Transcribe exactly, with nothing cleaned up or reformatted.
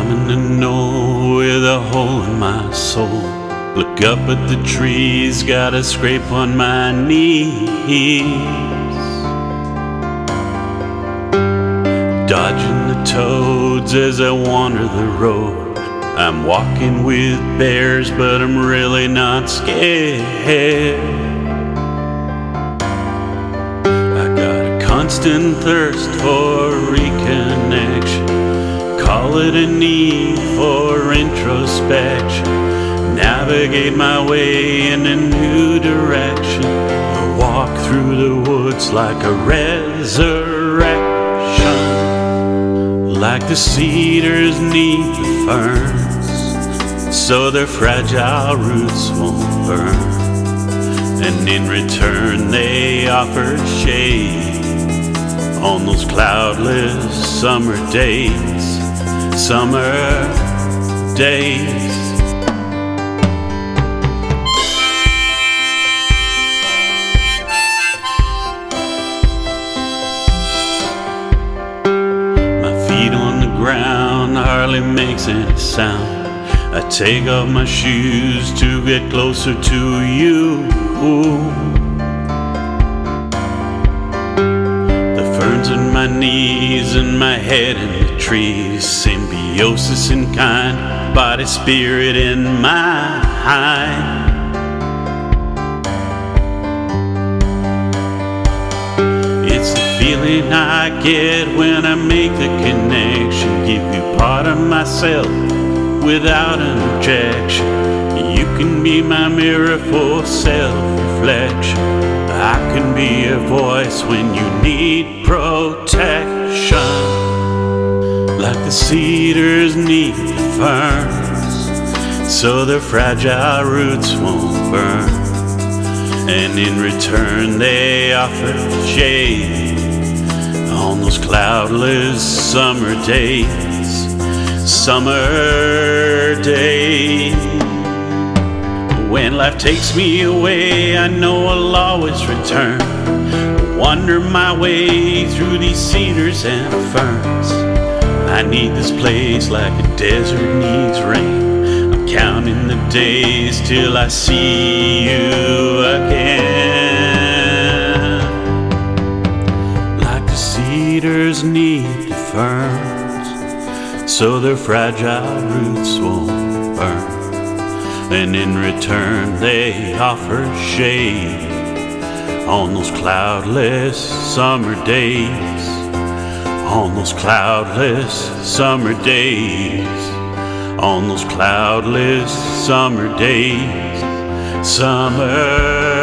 coming to know with a hole in my soul. Look up at the trees, got a scrape on my knees. Dodging the toads as I wander the road. I'm walking with bears, but I'm really not scared. I got a constant thirst for reconnection. Call it a need for introspection. Navigate my way in a new direction. I walk through the woods like a resurrection. Like the cedars need the ferns, so their fragile roots won't burn. And in return they offer shade on those cloudless summer days. Summer days. My feet on the ground hardly makes any sound. I take off my shoes to get closer to you. The ferns in my knees and my head in the trees. Symbiosis in kind, body, spirit, in mind. It's the feeling I get when I make the connection. Give you part of myself without an objection. You can be my mirror for self-reflection. I can be a voice when you need protection. Like the cedars need the ferns, so their fragile roots won't burn. And in return they offer shade on those cloudless summer days. Summer days. When life takes me away, I know I'll always return. Wander my way through these cedars and ferns. I need this place like a desert needs rain. I'm counting the days till I see you again. Like the cedars need the ferns, so their fragile roots won't burn. And in return they offer shade on those cloudless summer days. On those cloudless summer days. On those cloudless summer days. Summer